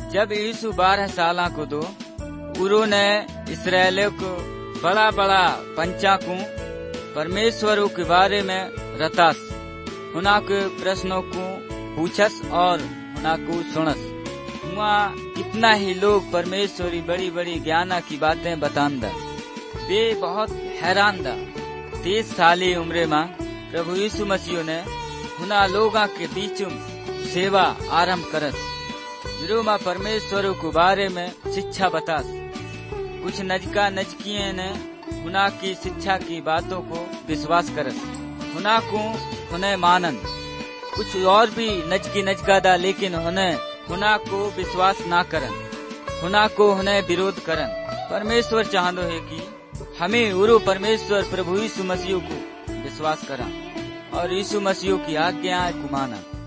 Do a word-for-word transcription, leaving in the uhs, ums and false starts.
जब यीशु बारह साल को दो उन्होंने इसराइलियों को बड़ा बड़ा पंचा को परमेश्वर के बारे में रतास उना के प्रश्नों को पूछस और उना को सुनस। वहाँ कितना ही लोग परमेश्वरी बड़ी बड़ी ज्ञाना की बातें बतांदा। वे बहुत हैरान दा। तीस साली उम्र में प्रभु यीशु मसीह ने उना लोगा के बीच सेवा आरंभ करस। जरूर माँ परमेश्वर के बारे में शिक्षा बतास। कुछ नजका नजकिये ने उना की शिक्षा की बातों को विश्वास करस, उना को उन्हें मानन। कुछ और भी नजकी नजका दा, लेकिन उन्हें उना को विश्वास ना करन, उना को उन्हें विरोध करन। परमेश्वर चाहतो है कि हमें उरो परमेश्वर प्रभु यीशु मसीह को विश्वास करा और यीशु मसीह की आज्ञा को माना।